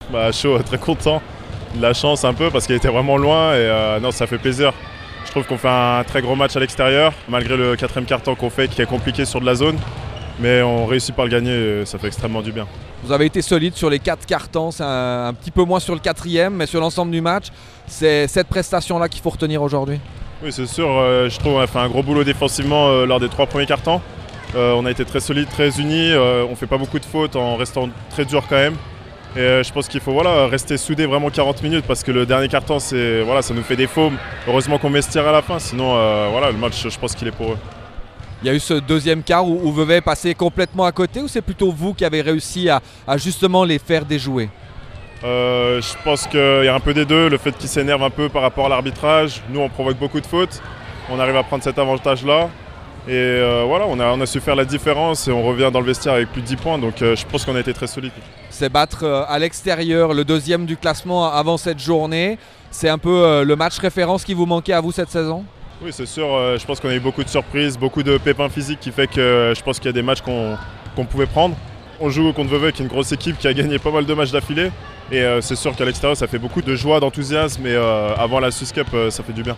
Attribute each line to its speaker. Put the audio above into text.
Speaker 1: Chaud, très content. De la chance un peu parce qu'il était vraiment loin et non, ça fait plaisir. Je trouve qu'on fait un très gros match à l'extérieur, malgré le quatrième quart-temps qu'on fait qui est compliqué sur de la zone. Mais on réussit par le gagner et ça fait extrêmement du bien.
Speaker 2: Vous avez été solide sur les 4 cartons, c'est un petit peu moins sur le quatrième, mais sur l'ensemble du match, c'est cette prestation-là qu'il faut retenir aujourd'hui.
Speaker 1: Oui, c'est sûr. Je trouve qu'on a fait un gros boulot défensivement lors des 3 premiers cartons. On a été très solide, très unis. On ne fait pas beaucoup de fautes en restant très dur quand même. Et je pense qu'il faut rester soudé vraiment 40 minutes parce que le dernier carton, ça nous fait défaut. Heureusement qu'on met ce tir à la fin, sinon le match, je pense qu'il est pour eux.
Speaker 2: Il y a eu ce deuxième quart où Vevey passait complètement à côté ou c'est plutôt vous qui avez réussi à justement les faire déjouer?
Speaker 1: Je pense qu'il y a un peu des deux, le fait qu'ils s'énervent un peu par rapport à l'arbitrage. Nous, on provoque beaucoup de fautes, on arrive à prendre cet avantage-là. Et on a su faire la différence et on revient dans le vestiaire avec plus de 10 points, donc je pense qu'on a été très solide.
Speaker 2: C'est battre à l'extérieur le deuxième du classement avant cette journée. C'est un peu le match référence qui vous manquait à vous cette saison?
Speaker 1: Oui, c'est sûr. Je pense qu'on a eu beaucoup de surprises, beaucoup de pépins physiques qui fait que je pense qu'il y a des matchs qu'on pouvait prendre. On joue contre Vevey, qui est une grosse équipe qui a gagné pas mal de matchs d'affilée. Et c'est sûr qu'à l'extérieur, ça fait beaucoup de joie, d'enthousiasme. Et avant la Swiss Cup, ça fait du bien.